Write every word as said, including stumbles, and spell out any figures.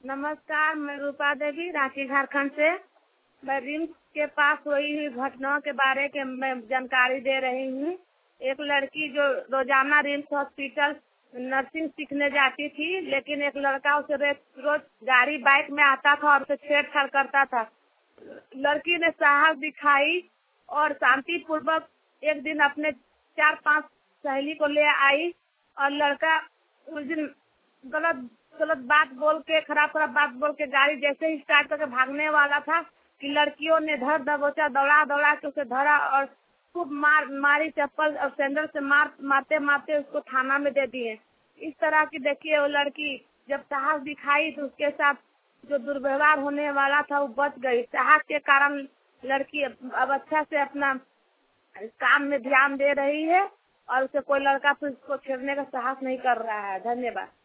नमस्कार, मैं रूपा देवी रांची झारखंड से। मैं रिम्स के पास हुई हुई घटनाओं के बारे के मैं जानकारी दे रही हूँ। एक लड़की जो रोजाना रिम्स हॉस्पिटल नर्सिंग सीखने जाती थी, लेकिन एक लड़का उसे रोज गाड़ी बाइक में आता था और उसे छेड़छाड़ करता था। लड़की ने साहस दिखाई और शांति पूर्वक एक दिन अपने चार पांच सहेली को ले आई और लड़का उस दिन गलत गलत बात बोल के खराब खराब बात बोल के गाड़ी जैसे ही स्टार्ट करके भागने वाला था कि लड़कियों ने धर दबोचा दौड़ा दौड़ा के उसे धरा और खूब मार मारी चप्पल और सैंडल से मार मारते मारते उसको थाना में दे दिए। इस तरह की देखिए, वो लड़की जब साहस दिखाई तो उसके साथ जो दुर्व्यवहार होने वाला था वो बच गई। साहस के कारण लड़की अब अच्छा से अपना काम में ध्यान दे रही है और उसे कोई लड़का फिर उसको छेड़ने का साहस नहीं कर रहा है। धन्यवाद।